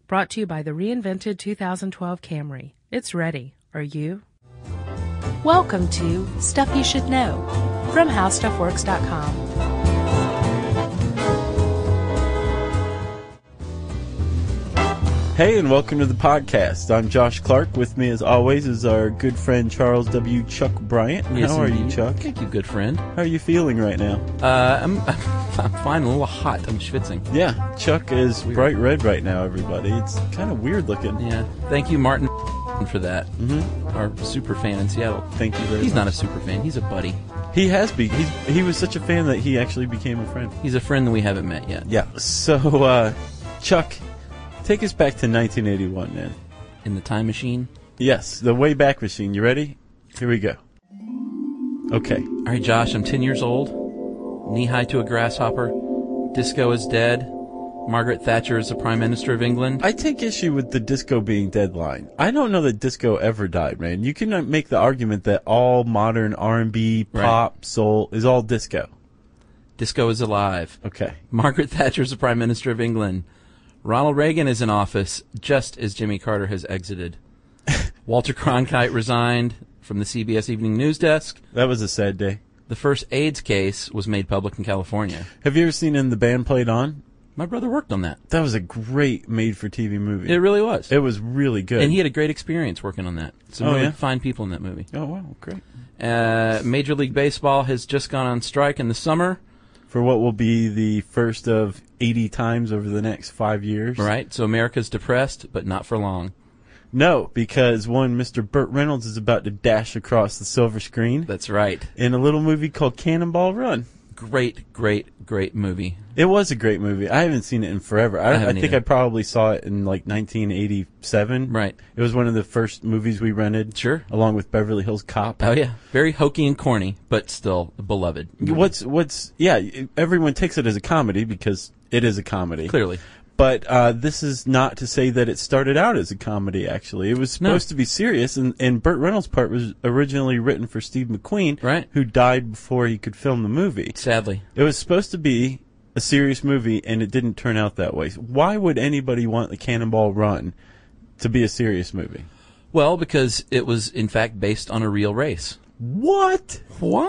brought to you by the reinvented 2012 Camry. It's ready. Are you? Welcome to Stuff You Should Know from HowStuffWorks.com. Hey, and welcome to the podcast. I'm Josh Clark. With me, as always, is our good friend Charles W. Chuck Bryant. Yes, how are indeed. you, Chuck? Thank you, good friend. How are you feeling right now? I'm fine, a little hot. I'm schwitzing. Yeah, Chuck is bright red right now, everybody. It's kind of weird looking. Yeah, thank you, Martin, for that. Mm-hmm. Our super fan in Seattle. Thank you very much. He's not a super fan. He's a buddy. He has been. He was such a fan that he actually became a friend. He's a friend that we haven't met yet. Yeah. So, Chuck, take us back to 1981, man. In the time machine? Yes, the Wayback Machine. You ready? Here we go. Okay. All right, Josh, I'm 10 years old, knee-high to a grasshopper, disco is dead, Margaret Thatcher is the Prime Minister of England. I take issue with the disco being dead line. I don't know that disco ever died, man. You can make the argument that all modern R&B, pop, soul is all disco. Disco is alive. Okay. Margaret Thatcher is the Prime Minister of England. Ronald Reagan is in office just as Jimmy Carter has exited. Walter Cronkite resigned from the CBS Evening News desk. That was a sad day. The first AIDS case was made public in California. Have you ever seen In the Band Played On? My brother worked on that. That was a great made-for-TV movie. It really was. It was really good. And he had a great experience working on that. Some really fine people in that movie. Oh, wow, great. Major League Baseball has just gone on strike in the summer. For what will be the first of 80 times over the next 5 years. Right, so America's depressed, but not for long. No, because one Mr. Burt Reynolds is about to dash across the silver screen. That's right. In a little movie called Cannonball Run. Great, great, great movie. It was a great movie. I haven't seen it in forever. I think either. I probably saw it in like 1987. Right. It was one of the first movies we rented. Sure. Along with Beverly Hills Cop. Oh, yeah. Very hokey and corny, but still beloved. Everyone takes it as a comedy because it is a comedy. Clearly. But this is not to say that it started out as a comedy, actually. It was supposed to be serious, and Burt Reynolds' part was originally written for Steve McQueen, right, who died before he could film the movie. Sadly. It was supposed to be a serious movie, and it didn't turn out that way. Why would anybody want the Cannonball Run to be a serious movie? Well, because it was, in fact, based on a real race. What?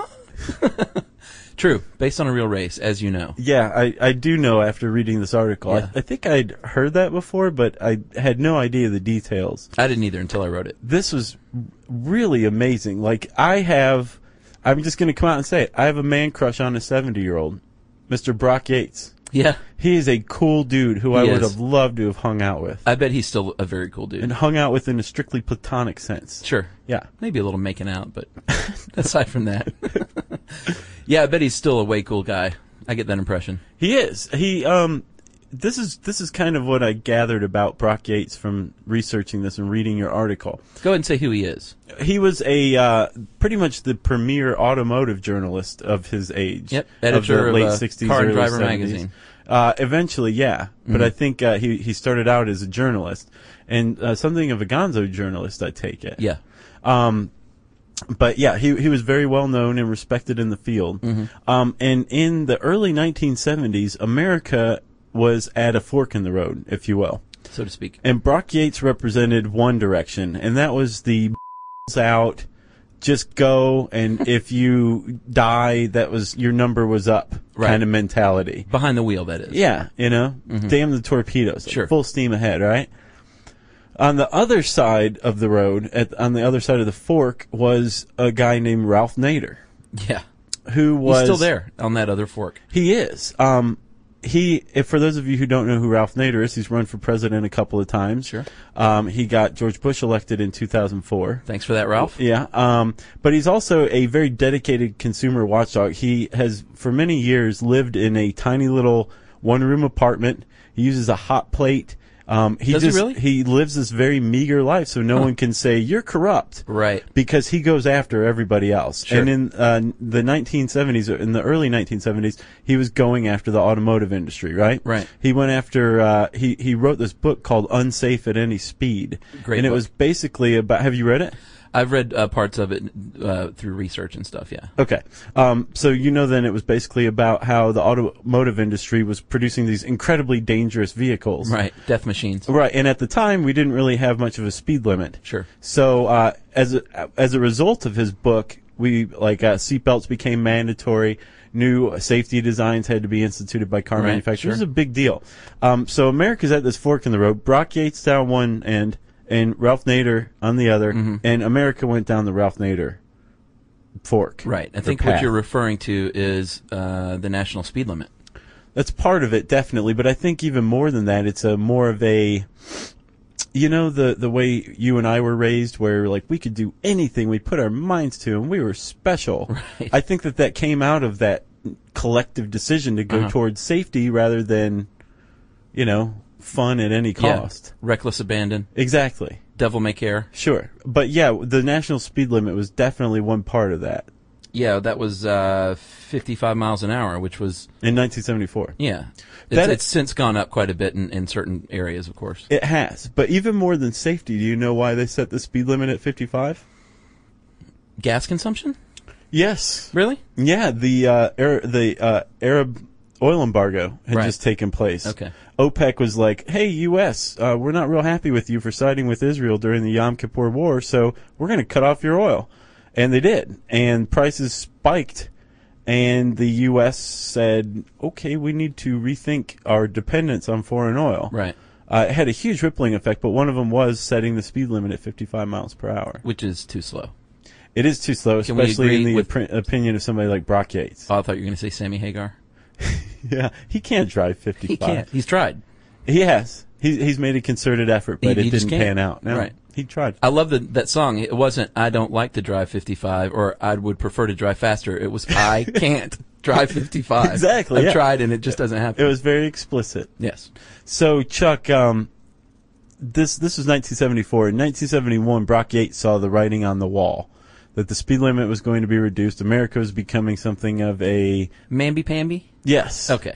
True, based on a real race, as you know. Yeah, I do know after reading this article. Yeah. I think I'd heard that before, but I had no idea the details. I didn't either until I wrote it. This was really amazing. Like, I'm just going to come out and say it. I have a man crush on a 70-year-old, Mr. Brock Yates. Yeah. He is a cool dude who I would have loved to have hung out with. I bet he's still a very cool dude. And hung out with in a strictly platonic sense. Sure. Yeah. Maybe a little making out, but aside from that. Yeah, I bet he's still a way cool guy. I get that impression. He is. This is kind of what I gathered about Brock Yates from researching this and reading your article. Go ahead and say who he is. He was a pretty much the premier automotive journalist of his age. Yep, editor of the late of 60s, Car and early Driver 70s. magazine. Eventually, yeah. Mm-hmm. But I think he started out as a journalist and something of a gonzo journalist, I take it. Yeah. But yeah, he was very well known and respected in the field. Mm-hmm. And in the early 1970s, America was at a fork in the road, if you will. So to speak. And Brock Yates represented one direction, and that was the out, just go, and if you die, your number was up kind of mentality. Behind the wheel, that is. Yeah, damn the torpedoes. Sure. Full steam ahead, right? On the other side of the road, on the other side of the fork, was a guy named Ralph Nader. Yeah. He's still there on that other fork. He is. For those of you who don't know who Ralph Nader is, he's run for president a couple of times. Sure. He got George Bush elected in 2004. Thanks for that, Ralph. Yeah. But he's also a very dedicated consumer watchdog. He has, for many years, lived in a tiny little one-room apartment. He uses a hot plate. Does he really? He lives this very meager life, so no one can say, you're corrupt. Right. Because he goes after everybody else. Sure. And in the 1970s, in the early 1970s, he was going after the automotive industry, right? Right. He went after, he wrote this book called Unsafe at Any Speed. Great And book. it was basically about, have you read it? I've read parts of it through research and stuff, yeah. Okay. So then it was basically about how the automotive industry was producing these incredibly dangerous vehicles. Right, death machines. Right, and at the time, we didn't really have much of a speed limit. Sure. So as a result of his book, seatbelts became mandatory. New safety designs had to be instituted by car manufacturers. Sure. It was a big deal. So America's at this fork in the road. Brock Yates down one end and Ralph Nader on the other, and America went down the Ralph Nader fork. Right. I think what you're referring to is the national speed limit. That's part of it, definitely. But I think even more than that, it's more of a, the way you and I were raised, where we could do anything we put our minds to, and we were special. Right. I think that came out of that collective decision to go towards safety rather than, fun at any cost. Yeah. Reckless abandon. Exactly. Devil may care. Sure. But yeah, the national speed limit was definitely one part of that. Yeah, that was 55 miles an hour, which was... In 1974. Yeah. It's since gone up quite a bit in certain areas, of course. It has. But even more than safety, do you know why they set the speed limit at 55? Gas consumption? Yes. Really? Yeah, the Arab oil embargo had just taken place. Okay. OPEC was like, hey, U.S., we're not real happy with you for siding with Israel during the Yom Kippur War, so we're going to cut off your oil. And they did. And prices spiked. And the U.S. said, okay, we need to rethink our dependence on foreign oil. Right. It had a huge rippling effect, but one of them was setting the speed limit at 55 miles per hour. Which is too slow. It is too slow, especially in the opinion of somebody like Brock Yates. Oh, I thought you were going to say Sammy Hagar. Yeah, he can't drive 55. He can't. He's tried. He has. He's made a concerted effort, but it didn't pan out. No, right. He tried. I love that song. It wasn't, I don't like to drive 55, or I would prefer to drive faster. It was, I can't drive 55. Exactly. I've tried, and it just doesn't happen. It was very explicit. Yes. So, Chuck, this was 1974. In 1971, Brock Yates saw the writing on the wall that the speed limit was going to be reduced. America was becoming something of a... Mamby-pamby? Yes. Okay.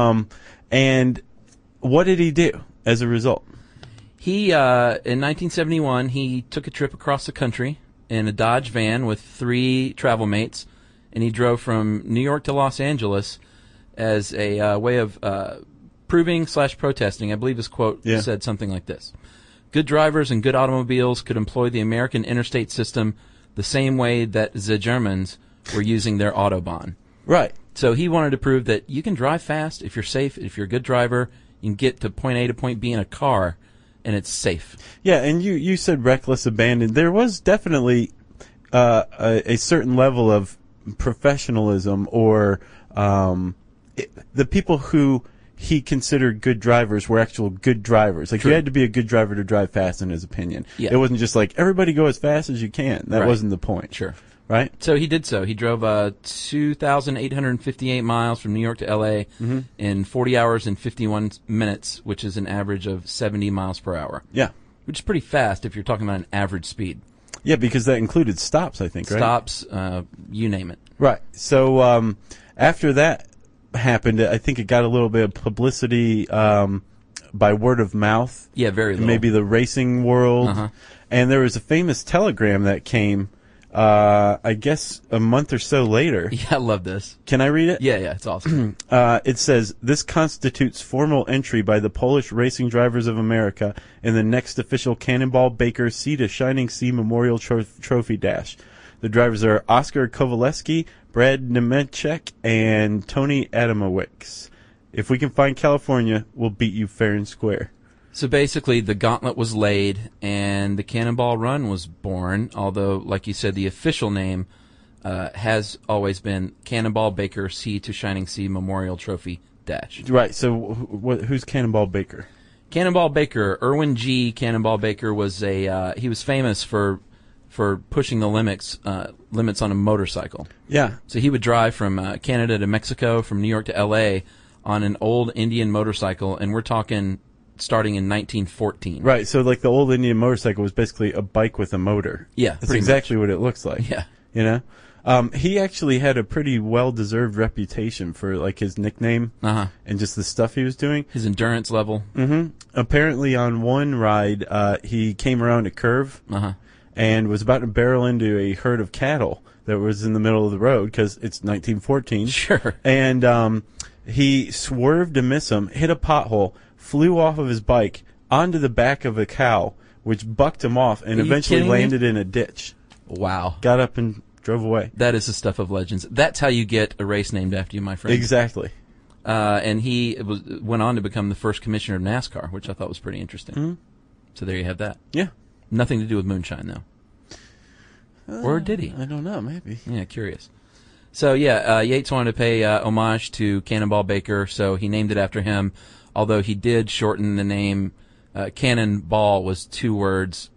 And what did he do as a result? He, in 1971, he took a trip across the country in a Dodge van with 3 travel mates, and he drove from New York to Los Angeles as a way of proving/protesting. I believe his quote said something like this: "Good drivers and good automobiles could employ the American interstate system the same way that the Germans were using their Autobahn." Right. So he wanted to prove that you can drive fast if you're safe, if you're a good driver, you can get to point A to point B in a car, and it's safe. Yeah, and you said reckless abandon. There was definitely a certain level of professionalism, or the people who he considered good drivers were actual good drivers. Like, you had to be a good driver to drive fast, in his opinion. Yeah. It wasn't just like, everybody go as fast as you can. That wasn't the point. Sure. Right? So he did so. He drove 2,858 miles from New York to L.A. in 40 hours and 51 minutes, which is an average of 70 miles per hour. Yeah. Which is pretty fast if you're talking about an average speed. Yeah, because that included stops, I think, right? Stops, you name it. Right. So after that happened, I think it got a little bit of publicity by word of mouth. Yeah, very little. Maybe the racing world. And there was a famous telegram that came, I guess, a month or so later. Yeah, I love this. Can I read it? Yeah, it's awesome. It says, "This constitutes formal entry by the Polish Racing Drivers of America in the next official Cannonball Baker Sea to Shining Sea Memorial Trophy Dash. The drivers are Oscar Kowaleski, Brad Nemechek, and Tony Adamowicz. If we can find California, we'll beat you fair and square." So basically, the gauntlet was laid, and the Cannonball Run was born, although, like you said, the official name has always been Cannonball Baker Sea to Shining Sea Memorial Trophy Dash. Right, so who's Cannonball Baker? Cannonball Baker, Irwin G. Cannonball Baker, was he was famous for pushing the limits on a motorcycle. Yeah. So he would drive from Canada to Mexico, from New York to L.A. on an old Indian motorcycle, and we're talking starting in 1914. Right, so like the old Indian motorcycle was basically a bike with a motor. Yeah, that's exactly what it looks like. Yeah. You know? He actually had a pretty well-deserved reputation for like his nickname and just the stuff he was doing. His endurance level. Apparently on one ride, he came around a curve and was about to barrel into a herd of cattle that was in the middle of the road because it's 1914. Sure. And he swerved to miss him, hit a pothole, flew off of his bike onto the back of a cow, which bucked him off and Are you eventually kidding me? landed in a ditch. Wow. Got up and drove away. That is the stuff of legends. That's how you get a race named after you, my friend. Exactly. And he went on to become the first commissioner of NASCAR, which I thought was pretty interesting. Mm-hmm. So there you have that. Yeah. Nothing to do with moonshine, though. Or did he? I don't know. Maybe. Yeah, curious. So, Yates wanted to pay homage to Cannonball Baker, so he named it after him, although he did shorten the name. Cannonball was 2 words.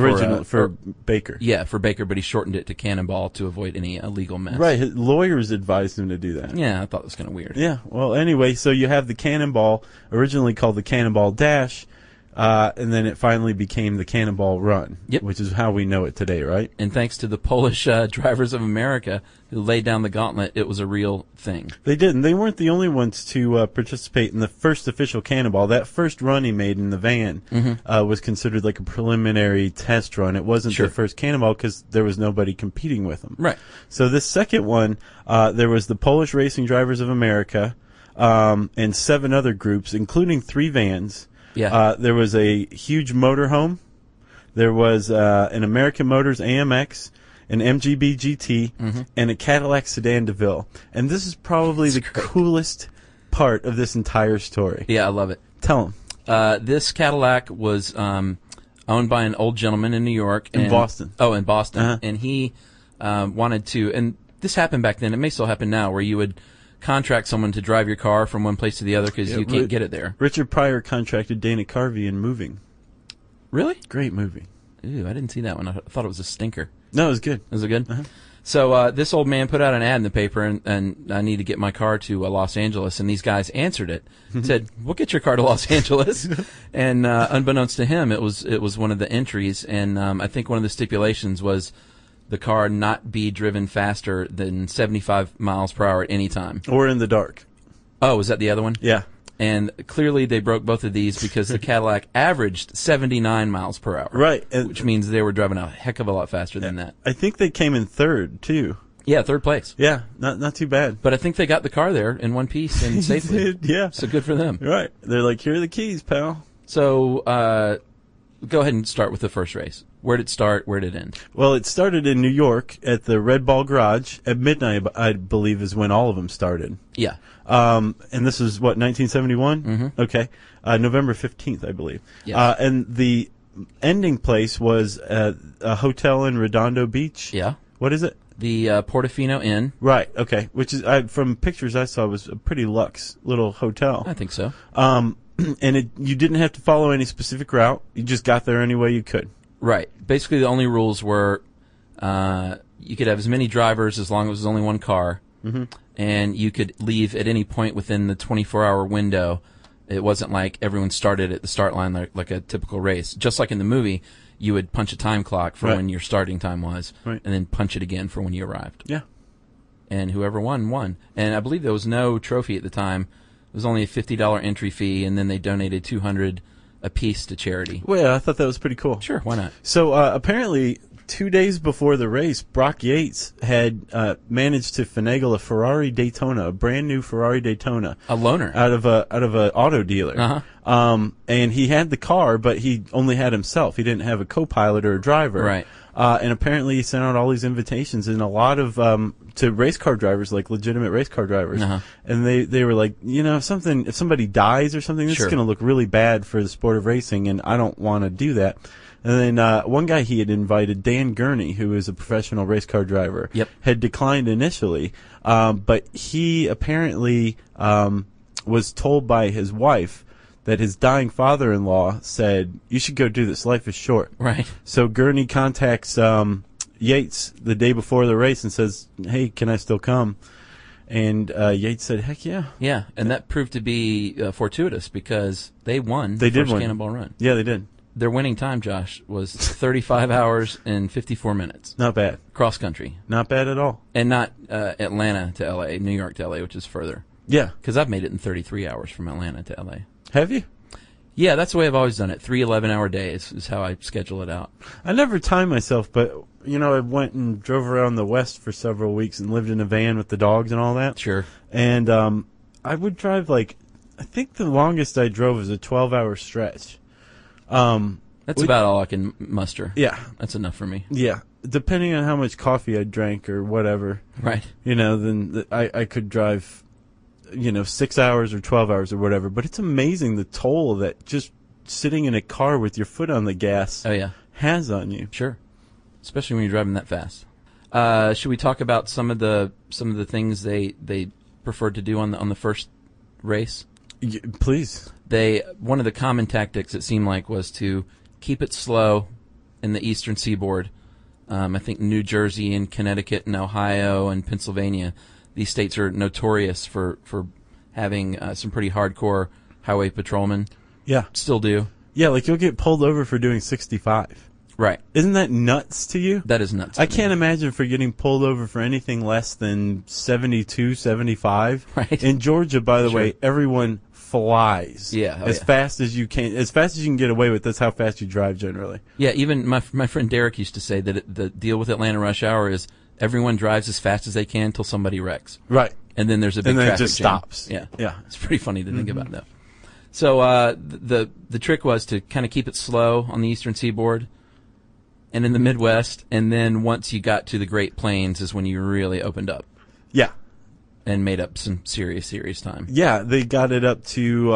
For Baker. Yeah, for Baker, but he shortened it to Cannonball to avoid any illegal mess. Right. His lawyers advised him to do that. Yeah, I thought it was kind of weird. Yeah. Well, anyway, so you have the Cannonball, originally called the Cannonball Dash, and then it finally became the Cannonball Run, Yep. which is how we know it today, right? And thanks to the Polish Drivers of America who laid down the gauntlet, it was a real thing. They did, and they weren't the only ones to participate in the first official Cannonball. That first run he made in the van was considered like a preliminary test run. It wasn't Sure. the first Cannonball because there was nobody competing with him. Right. So this second one, there was the Polish Racing Drivers of America and 7 other groups, including 3 vans. Yeah. There was a huge motorhome. There was an American Motors AMX, an MGB GT, and a Cadillac Sedan DeVille. And this is probably the coolest part of this entire story. Yeah, I love it. Tell them. This Cadillac was owned by an old gentleman in New York. In Boston. Oh, in Boston. Uh-huh. And he wanted to, and this happened back then, it may still happen now, where you would contract someone to drive your car from one place to the other because you can't get it there. Richard Pryor contracted Dana Carvey in Moving. Really? Great movie. Ooh, I didn't see that one. I thought it was a stinker. No, it was good. Was it good? Uh-huh. So this old man put out an ad in the paper, and I need to get my car to Los Angeles, and these guys answered it. Said, "We'll get your car to Los Angeles," and unbeknownst to him, it was one of the entries, and I think one of the stipulations was the car not be driven faster than 75 miles per hour at any time. Or in the dark. Oh, was that the other one? Yeah. And clearly they broke both of these because the Cadillac averaged 79 miles per hour. Right. Which means they were driving a heck of a lot faster than that. I think they came in 3rd, too. Yeah, 3rd place. Yeah, not too bad. But I think they got the car there in one piece and safely. Yeah. So good for them. Right. They're like, here are the keys, pal. So go ahead and start with the first race. Where did it start? Where did it end? Well, it started in New York at the Red Ball Garage. At midnight, I believe, is when all of them started. Yeah. And this is, what, 1971? Mm-hmm. Okay. November 15th, I believe. Yes. And the ending place was a hotel in Redondo Beach. Yeah. What is it? The Portofino Inn. Right, okay. Which is, from pictures I saw, was a pretty luxe little hotel. I think so. And you didn't have to follow any specific route. You just got there any way you could. Right. Basically, the only rules were you could have as many drivers as long as there's only one car, and you could leave at any point within the 24-hour window. It wasn't like everyone started at the start line like a typical race. Just like in the movie, you would punch a time clock for when your starting time was, and then punch it again for when you arrived. Yeah. And whoever won. And I believe there was no trophy at the time. It was only a $50 entry fee, and then they donated $200 a piece to charity. Well, yeah, I thought that was pretty cool. Sure, why not? So apparently, 2 days before the race, Brock Yates had managed to finagle a Ferrari Daytona, a brand new Ferrari Daytona, A loaner. out of a auto dealer. Uh-huh. And he had the car, but he only had himself. He didn't have a co-pilot or a driver. Right. And apparently, he sent out all these invitations, and a lot of to race car drivers, like legitimate race car drivers. Uh-huh. And they were like, if somebody dies or something, this Sure. is going to look really bad for the sport of racing, and I don't want to do that. And then one guy he had invited, Dan Gurney, who is a professional race car driver, had declined initially, but he apparently was told by his wife that his dying father-in-law said, "You should go do this. Life is short." Right. So Gurney contacts Yates the day before the race and says, "Hey, can I still come?" And Yates said, "Heck yeah." Yeah, and that proved to be fortuitous because they won They the did first win. Cannonball Run. Yeah, they did. Their winning time, Josh, was 35 hours and 54 minutes. Not bad. Cross country. Not bad at all. And not Atlanta to L.A., New York to L.A., which is further. Yeah. Because I've made it in 33 hours from Atlanta to L.A. Have you? Yeah, that's the way I've always done it. 3 11-hour days is how I schedule it out. I never time myself, but, I went and drove around the West for several weeks and lived in a van with the dogs and all that. Sure. And I would drive, I think the longest I drove was a 12-hour stretch. That's about all I can muster. Yeah. That's enough for me. Yeah. Depending on how much coffee I drank or whatever. Right. Then I could drive 6 hours or 12 hours or whatever. But it's amazing the toll that just sitting in a car with your foot on the gas has on you. Sure. Especially when you're driving that fast. Should we talk about some of the things they preferred to do on the first race? Please. One of the common tactics, it seemed like, was to keep it slow in the eastern seaboard. I think New Jersey and Connecticut and Ohio and Pennsylvania, these states are notorious for having some pretty hardcore highway patrolmen. Yeah. Still do. Yeah, you'll get pulled over for doing 65. Right. Isn't that nuts to you? That is nuts. I can't imagine for getting pulled over for anything less than 72, 75. Right. In Georgia, by the way, everyone flies. Yeah. As fast as you can. As fast as you can get away with, that's how fast you drive generally. Yeah, even my friend Derek used to say that the deal with Atlanta rush hour is everyone drives as fast as they can until somebody wrecks. Right. And then there's a big and then traffic it just jam. stops. Yeah. Yeah. It's pretty funny to think about, though. So the trick was to kind of keep it slow on the eastern seaboard and in the Midwest, and then once you got to the Great Plains is when you really opened up. Yeah. And made up some serious time. Yeah, they got it up to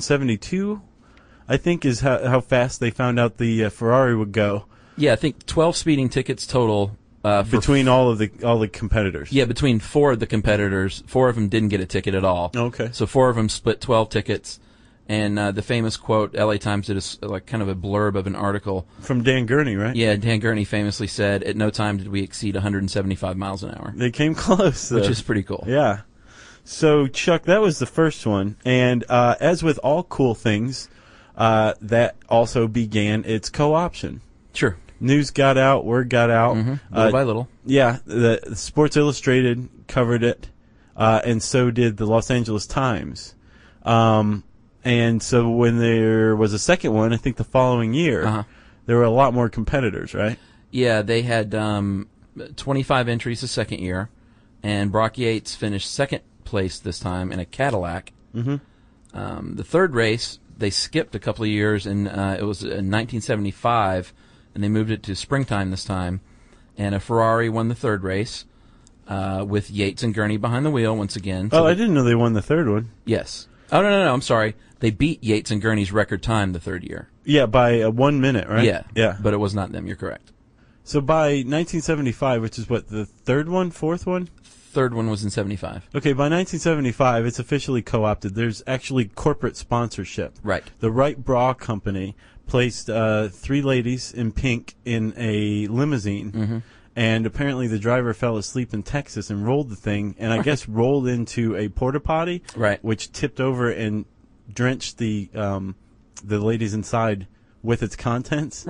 172, I think, is how fast they found out the Ferrari would go. Yeah, I think 12 speeding tickets total. Between all the competitors. Yeah, between 4 of the competitors. 4 of them didn't get a ticket at all. Okay. So 4 of them split 12 tickets. And the famous quote, LA Times did kind of a blurb of an article. From Dan Gurney, right? Yeah, Dan Gurney famously said, at no time did we exceed 175 miles an hour. They came close, though. Which is pretty cool. Yeah. So, Chuck, that was the first one. And as with all cool things, that also began its co-option. Sure. News got out, word got out. Mm-hmm. Little by little. Yeah, the Sports Illustrated covered it, and so did the Los Angeles Times. And so when there was a second one, I think the following year, there were a lot more competitors, right? Yeah, they had 25 entries the second year, and Brock Yates finished second place this time in a Cadillac. Mm-hmm. The third race, they skipped a couple of years, and it was in 1975, and they moved it to springtime this time, and a Ferrari won the third race with Yates and Gurney behind the wheel once again. So I didn't know they won the third one. Yes. Oh, no, I'm sorry. They beat Yates and Gurney's record time the third year. Yeah, by 1 minute, right? Yeah. Yeah. But it was not them. You're correct. So by 1975, which is what, the third one, fourth one? Third one was in 75. Okay, by 1975, it's officially co-opted. There's actually corporate sponsorship. Right. The Wright Bra Company placed 3 ladies in pink in a limousine. Mm-hmm. And apparently the driver fell asleep in Texas and rolled the thing, and I guess rolled into a porta potty, right, which tipped over and drenched the ladies inside with its contents.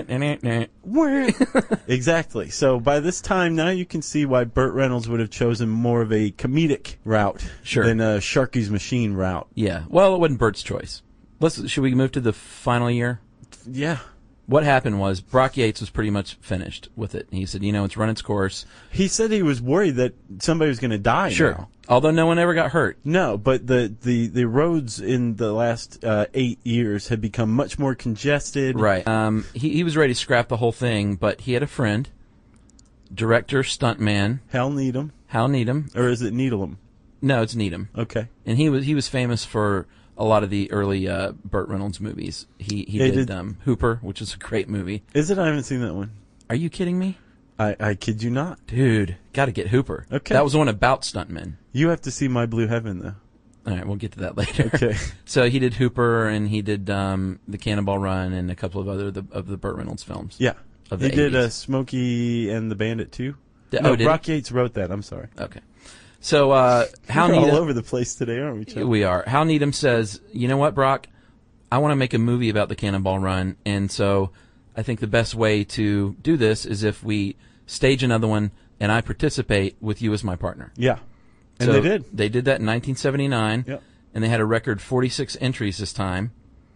Exactly. So by this time, now you can see why Burt Reynolds would have chosen more of a comedic route than a Sharky's Machine route. Yeah. Well, it wasn't Burt's choice. Should we move to the final year? Yeah. What happened was Brock Yates was pretty much finished with it. He said, it's run its course. He said he was worried that somebody was going to die. Sure. Now. Although no one ever got hurt. No, but the roads in the last 8 years had become much more congested. Right. He was ready to scrap the whole thing, but he had a friend, director, stuntman. Hal Needham. Or is it Needham? No, it's Needham. Okay. And he was famous for a lot of the early Burt Reynolds movies. He did Hooper, which is a great movie. Is it? I haven't seen that one. Are you kidding me? I kid you not. Dude, got to get Hooper. Okay. That was the one about stuntmen. You have to see My Blue Heaven, though. All right, we'll get to that later. Okay. So he did Hooper, and he did the Cannonball Run, and a couple of other of the Burt Reynolds films. Yeah. Of the he 80s. did Smokey and the Bandit, too. Did Brock Yates wrote that. I'm sorry. Okay. So Hal We're Needham, all over the place today, aren't we, Chuck? We are. Hal Needham says, you know what, Brock? I want to make a movie about the Cannonball Run, and so I think the best way to do this is if we stage another one and I participate with you as my partner. Yeah. And so they did. They did that in 1979, yep. And they had a record 46 entries this time.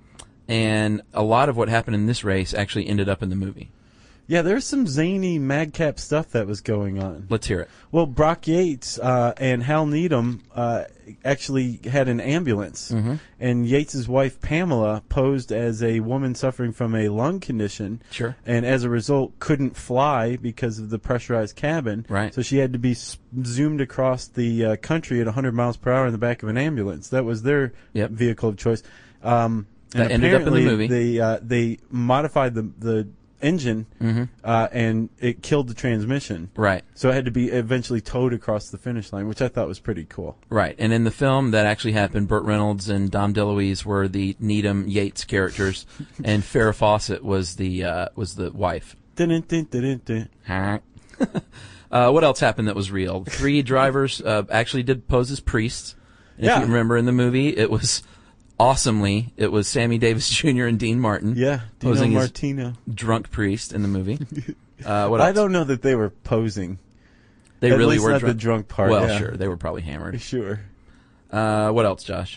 And a lot of what happened in this race actually ended up in the movie. Yeah, there's some zany madcap stuff that was going on. Let's hear it. Well, Brock Yates and Hal Needham actually had an ambulance, and Yates' wife Pamela posed as a woman suffering from a lung condition, Sure. and as a result couldn't fly because of the pressurized cabin. Right. So she had to be zoomed across the country at 100 miles per hour in the back of an ambulance. That was their vehicle of choice. And that ended up in the movie. They modified the engine, and it killed the transmission. Right. So it had to be eventually towed across the finish line, which I thought was pretty cool. Right. And in the film, that actually happened. Burt Reynolds and Dom DeLuise were the Needham-Yates characters, and Farrah Fawcett was the wife. Dun, dun, dun, dun, dun. What else happened that was real? 3 drivers actually did pose as priests. And if you remember in the movie, it was Sammy Davis Jr. and Dean Martin. Yeah, posing Dino Martino. as drunk priest in the movie. What else? I don't know that they were posing. They At really least were not drunk. the drunk part. Well, yeah. sure, they were probably hammered. Sure. What else, Josh?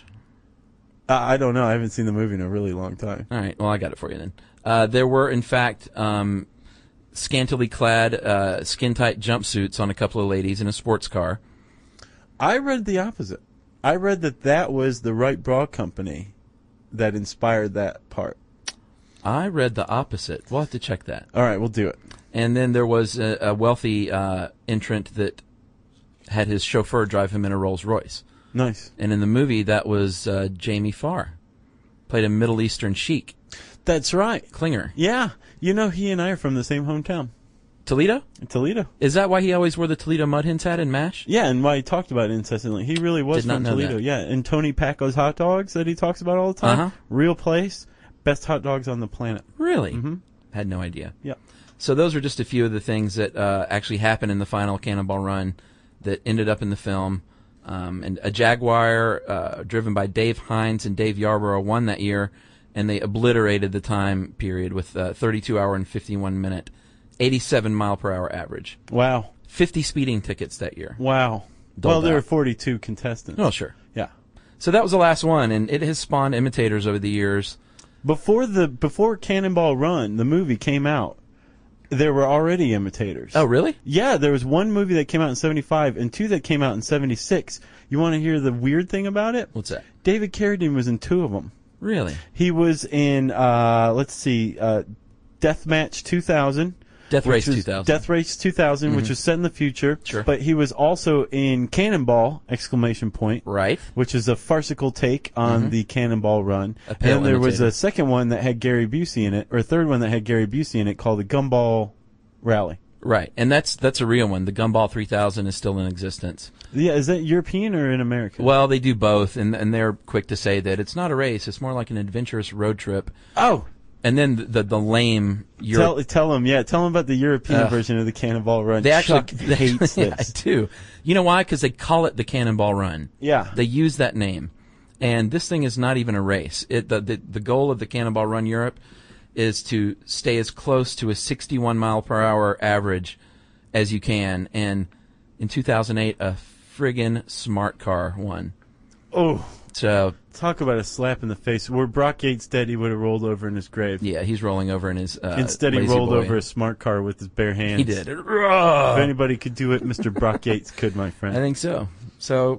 I don't know. I haven't seen the movie in a really long time. All right, well, I got it for you then. There were, in fact, scantily clad, skin-tight jumpsuits on a couple of ladies in a sports car. I read the opposite. I read that was the Wright Bra Company that inspired that part. I read the opposite. We'll have to check that. All right, we'll do it. And then there was a wealthy entrant that had his chauffeur drive him in a Rolls Royce. Nice. And in the movie, that was Jamie Farr. Played a Middle Eastern sheik. That's right. Klinger. Yeah. You know, he and I are from the same hometown. Toledo? Toledo. Is that why he always wore the Toledo Mud Hens hat in MASH? Yeah, and why he talked about it incessantly. He really was Did not from know Toledo. that. Yeah, and Tony Packo's hot dogs that he talks about all the time. Uh-huh. Real place. Best hot dogs on the planet. Really? Mm-hmm. Had no idea. Yeah. So those are just a few of the things that actually happened in the final Cannonball Run that ended up in the film. And a Jaguar driven by Dave Hines and Dave Yarborough won that year, and they obliterated the time period with 32 hour and 51 minute, 87 mile per hour average. Wow. 50 speeding tickets that year. Wow. Well, there were 42 contestants. Oh, sure. Yeah. So that was the last one, and it has spawned imitators over the years. Before Cannonball Run, the movie came out, there were already imitators. Oh, really? Yeah, there was one movie that came out in 75 and 2 that came out in 76. You want to hear the weird thing about it? What's that? David Carradine was in 2 of them. Really? He was in, Deathmatch 2000. Death Race 2000. Death Race 2000, which was set in the future. Sure. But he was also in Cannonball, ! Right. Which is a farcical take on the Cannonball Run. A pale And there was imitator. a second one that had Gary Busey in it, or a third one that had Gary Busey in it, called the Gumball Rally. Right, and that's a real one. The Gumball 3000 is still in existence. Yeah, is that European or in America? Well, they do both, and they're quick to say that it's not a race. It's more like an adventurous road trip. Oh, And then the lame tell them about the European version of the Cannonball Run. They actually Chuck hates yeah, I this. do. You know why? Because they call it the Cannonball Run. Yeah. They use that name, and this thing is not even a race. The goal of the Cannonball Run Europe is to stay as close to a 61 mile per hour average as you can. And in 2008, a friggin' smart car won. Oh, So talk about a slap in the face. Were Brock Yates dead, he would have rolled over in his grave. yeah, he's rolling over in his. Instead, he Lazy rolled Boy. over a smart car with his bare hands. He did. If anybody could do it, Mr. Brock Yates could, my I friend. think so. So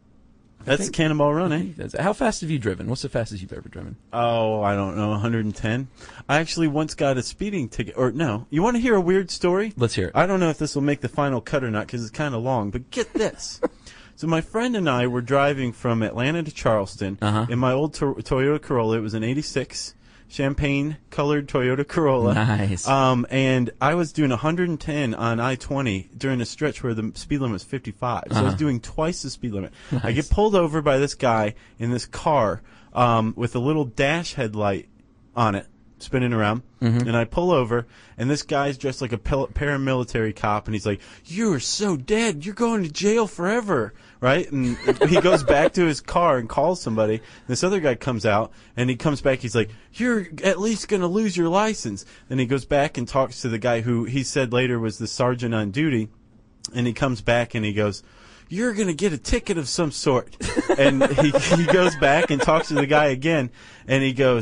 That's Cannonball Run, eh? how fast have you driven? What's the fastest you've ever driven? Oh, I don't know, 110. I actually once got a speeding ticket. Or no, you want to hear a weird story? Let's hear it. I don't know if this will make the final cut or not because it's kind of long, but get this. So my friend and I were driving from Atlanta to Charleston in my old Toyota Corolla. It was an 86 champagne-colored Toyota Corolla. Nice. And I was doing 110 on I-20 during a stretch where the speed limit was 55. So I was doing twice the speed limit. Nice. I get pulled over by this guy in this car with a little dash headlight on it, spinning around. And I pull over, and this guy's dressed like a paramilitary cop, and he's like, "You are so dead. You're going to jail forever." Right? And he goes back to his car and calls somebody. This other guy comes out, and he comes back. He's like, "You're at least going to lose your license." Then he goes back and talks to the guy who he said later was the sergeant on duty. And he comes back and he goes, "You're going to get a ticket of some sort." And he goes back and talks to the guy again. And he goes,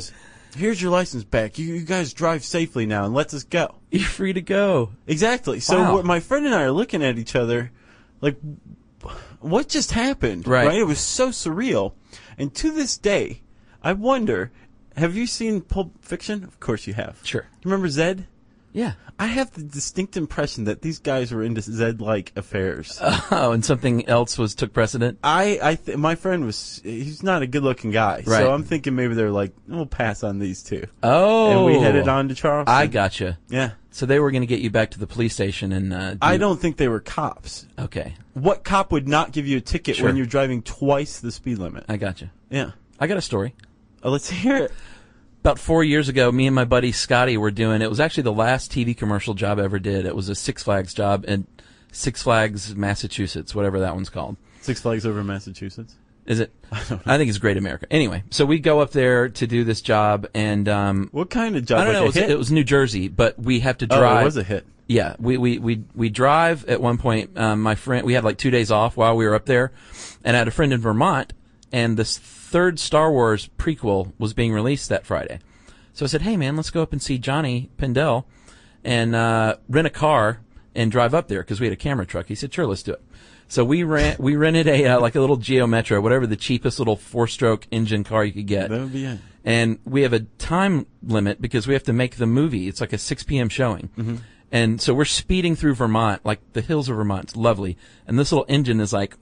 here's your license back. You guys drive safely now and let us go. You're free to go. Exactly. So Wow. what my friend and I are looking at each other like, what just happened? Right. It was so surreal. And to this day, I wonder, have you seen Pulp Fiction? Of course you have. Sure. Remember Zed? Yeah. I have the distinct impression that these guys were into Zed-like affairs. Oh, and something else took precedent? My friend he's not a good-looking guy. Right. So I'm thinking maybe they're like, we'll pass on these two. Oh. And we headed on to Charleston. I gotcha. Yeah. So they were going to get you back to the police station and... I don't think they were cops. Okay. What cop would not give you a ticket Sure. when you're driving twice the speed limit? I gotcha. Yeah. I got a story. Let's hear it. About 4 years ago, me and my buddy Scotty were doing, it was actually the last TV commercial job I ever did. It was a Six Flags job in Six Flags, Massachusetts, whatever that one's called. Six Flags over Massachusetts? Is it? I think it's Great America. Anyway, so we go up there to do this job, and What kind of job? I don't know. Like a hit? It was New Jersey, but we have to drive. Oh, it was a hit. Yeah, we drive at one point. My friend, we had like 2 days off while we were up there, and I had a friend in Vermont, and this third Star Wars prequel was being released that Friday. So I said, hey man, let's go up and see Johnny Pendel and rent a car and drive up there because we had a camera truck. He said, sure, let's do it. So we rented a like a little Geo Metro, whatever the cheapest little 4-stroke engine car you could get. That would be it. And we have a time limit because we have to make the movie. It's like a 6 p.m. showing. Mm-hmm. And so we're speeding through Vermont, like the hills of Vermont. It's lovely. And this little engine is like...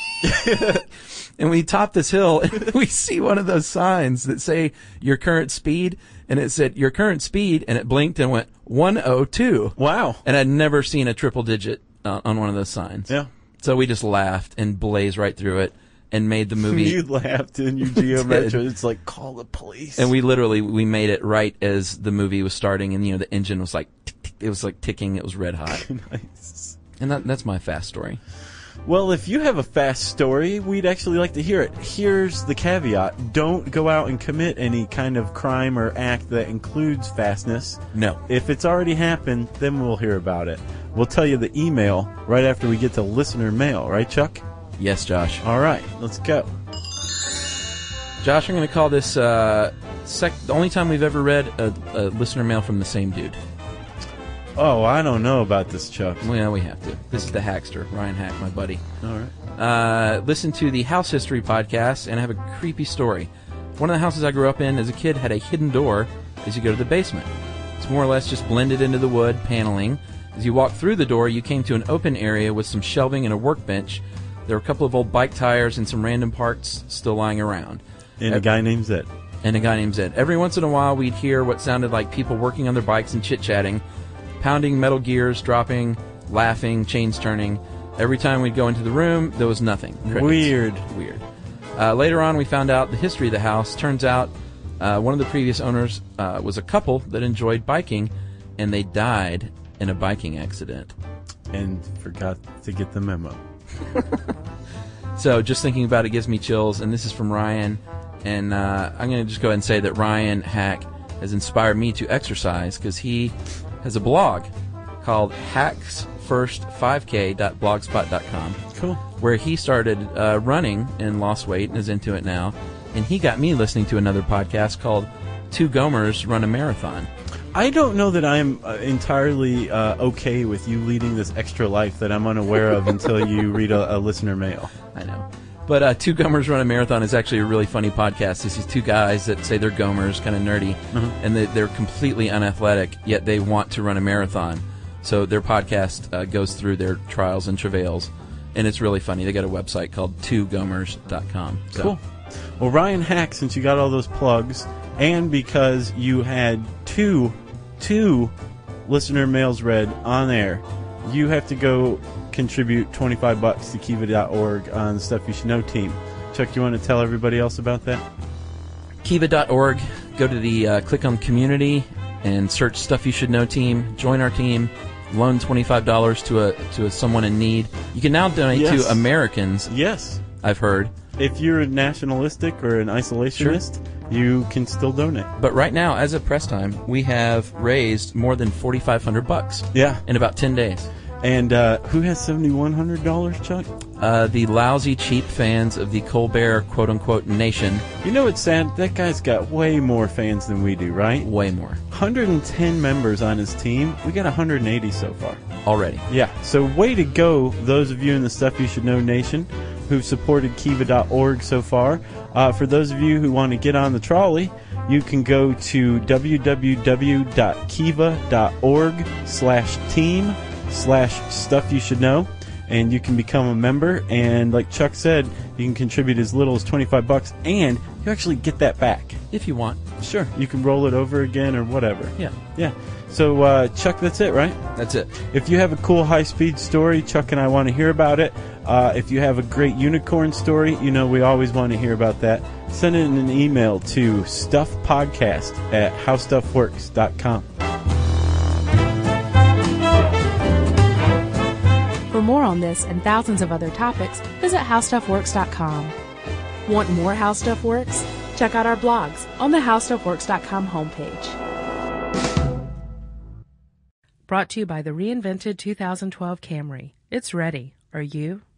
And we top this hill, and we see one of those signs that say your current speed, and it said your current speed, and it blinked and went 102. Wow. And I'd never seen a triple digit on one of those signs. Yeah. So we just laughed and blazed right through it and made the movie. You laughed in your Geo Metro. It's like, call the police. And we made it right as the movie was starting, and the engine was like, tick, tick, it was like ticking. It was red hot. Nice. And that's my fast story. Well, if you have a fast story, we'd actually like to hear it. Here's the caveat. Don't go out and commit any kind of crime or act that includes fastness. No. If it's already happened, then we'll hear about it. We'll tell you the email right after we get to listener mail. Right, Chuck? Yes, Josh. All right, let's go. Josh, I'm going to call this the only time we've ever read a listener mail from the same dude. Oh, I don't know about this, Chuck. Well, we have to. This is the Hackster, Ryan Hack, my buddy. All right. Listen to the House History podcast, and I have a creepy story. One of the houses I grew up in as a kid had a hidden door as you go to the basement. It's more or less just blended into the wood paneling. As you walk through the door, you came to an open area with some shelving and a workbench. There were a couple of old bike tires and some random parts still lying around. And a guy named Zed. Every once in a while, we'd hear what sounded like people working on their bikes and chit-chatting, pounding metal gears, dropping, laughing, chains turning. Every time we'd go into the room, there was nothing. Crickets. Weird. Later on, we found out the history of the house. Turns out one of the previous owners was a couple that enjoyed biking, and they died in a biking accident. And forgot to get the memo. So just thinking about it gives me chills, and this is from Ryan. And I'm going to just go ahead and say that Ryan Hack has inspired me to exercise because he has a blog called hacksfirst5k.blogspot.com. Cool. Where he started running and lost weight and is into it now. And he got me listening to another podcast called Two Gomers Run a Marathon. I don't know that I'm entirely okay with you leading this extra life that I'm unaware of until you read a listener mail. I know. But Two Gomers Run a Marathon is actually a really funny podcast. This is two guys that say they're Gomers, kind of nerdy, and they're completely unathletic, yet they want to run a marathon. So their podcast goes through their trials and travails, and it's really funny. They got a website called twogomers.com. So. Cool. Well, Ryan Hack, since you got all those plugs, and because you had two listener mails read on air, you have to go contribute $25 to Kiva.org on the Stuff You Should Know team. Chuck, you want to tell everybody else about that? Kiva.org. Go to the click on community and search Stuff You Should Know team. Join our team. Loan $25 to someone in need. You can now donate to Americans. Yes. I've heard. If you're a nationalistic or an isolationist, you can still donate. But right now, as of press time, we have raised more than $4,500. Yeah. In about 10 days. And who has $7,100, Chuck? The lousy, cheap fans of the Colbert quote-unquote nation. You know what's sad? That guy's got way more fans than we do, right? Way more. 110 members on his team. We got 180 so far. Already. Yeah, so way to go, those of you in the Stuff You Should Know Nation who've supported Kiva.org so far. For those of you who want to get on the trolley, you can go to www.kiva.org/team/Stuff You Should Know, and you can become a member. And like Chuck said, you can contribute as little as $25, and you actually get that back. If you want. Sure, you can roll it over again or whatever. Yeah. Yeah. So, Chuck, that's it, right? That's it. If you have a cool high-speed story, Chuck and I want to hear about it. If you have a great unicorn story, you know we always want to hear about that. Send it in an email to stuffpodcast@howstuffworks.com. For more on this and thousands of other topics, visit howstuffworks.com. Want more How Stuff Works? Check out our blogs on the howstuffworks.com homepage. Brought to you by the reinvented 2012 Camry. It's ready. Are you?